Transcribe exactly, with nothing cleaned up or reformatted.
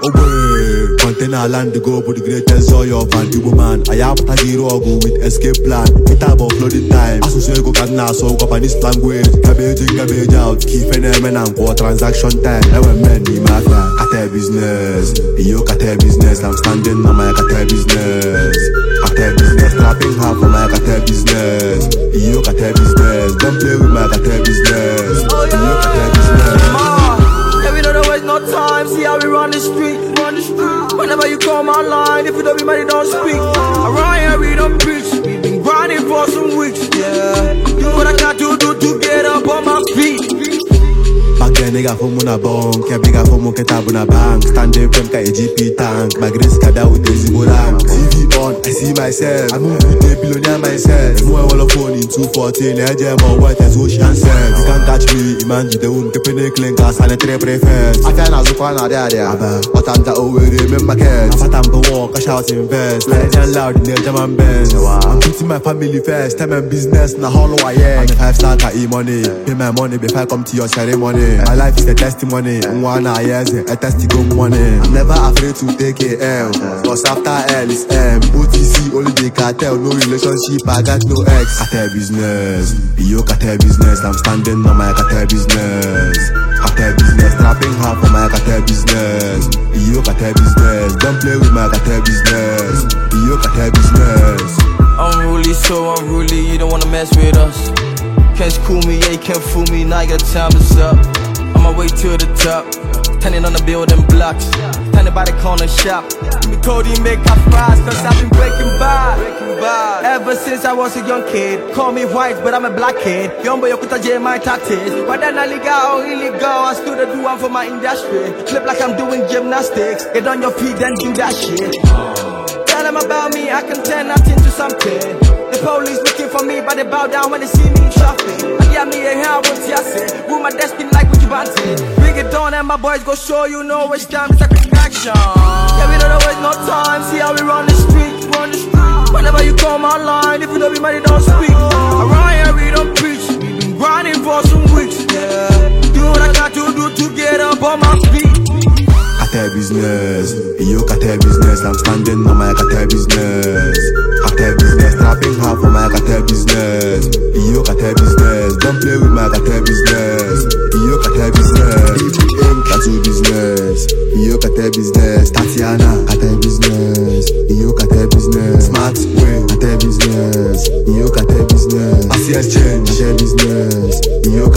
Oh boy, container land to go with the greatest joy of an Igbo man. I have to go with escape plan. It about flooding time. As we go can now so up this language. Cabbage in, cabbage out. Keep an men and go transaction time. I want men in my cartel business. Yo cartel business. I'm standing on my cartel business. Cartel business. Trapping half for my cartel business. Yo cartel business. Don't play with my cartel business. Yo cartel business. Yeah, we don't waste no time. See how we run the street, run the street. Whenever you call my line, if you don't be money, don't speak. Around here we don't preach. We been grinding for some weeks. Yeah, do what I got to do to get up on my feet. Back then, nigga for muna bonk, yeah, bigger for muketa buna bank. Standing from ka G P tank, my grace kada with the ziborang. T V on, I see myself. I move with the billionaire myself. More I wanna phone in two fourteen, I jam on white as ocean said. You can't catch me, imagine the wound, kepene clinkers, and a three prefers. I can't ask one out there, there. But I'm the over remember kids. I'm fat, I'm the walk, I shout invest. Legend loud in the German Benz. I'm putting my family first, time and business, na hollow I am. I'm a five star, I eat money. Pay my money before I come to your ceremony. My life is a testimony. One years a testigo money. I'm never afraid to take a L. Cause after L is M. O T C only the cartel. No relationship, I got no ex. Cartel business. Yo cartel business. I'm standing on my cartel business. Cartel business. Trapping hard for my cartel business. Yo cartel business. Don't play with my cartel business. Yo cartel business. Unruly, so unruly. You don't wanna mess with us. Can't school me, yeah, you can't fool me, now your time is up. On my way to the top, standing on the building blocks, standing by the corner shop. Give me Cody, make up fries, cause I've been breaking by. Ever since I was a young kid, call me white, but I'm a black kid. Young boy, you could J my tactics. But then I legal or illegal, I stood to do one for my industry. Flip like I'm doing gymnastics, get on your feet, then do that shit. Tell them about me, I can turn nothing to something. The police looking for me, but they bow down when they see me in traffic. I get me a hair, what's ya say? Rule my destiny like what you wanted. Bring it on and my boys go show you know which time it's a quick action. Yeah, we don't waste no time, see how we run the street, run the street. Whenever you call my line, if you don't be money, don't speak. Around here we don't preach, we been grinding for some weeks. Yeah, do what I got to do to get up on my feet. Cartel business, yo cartel business. I'm standing on my cartel business. Cartel business, trapping hard for my cartel business. Yo cartel business, don't play with my cartel business. Yo cartel business, tattoo business. Yo cartel business, Tatiana cartel business. Yo cartel business, smart way cartel business. Yo cartel business, A C S change cartel business. Yo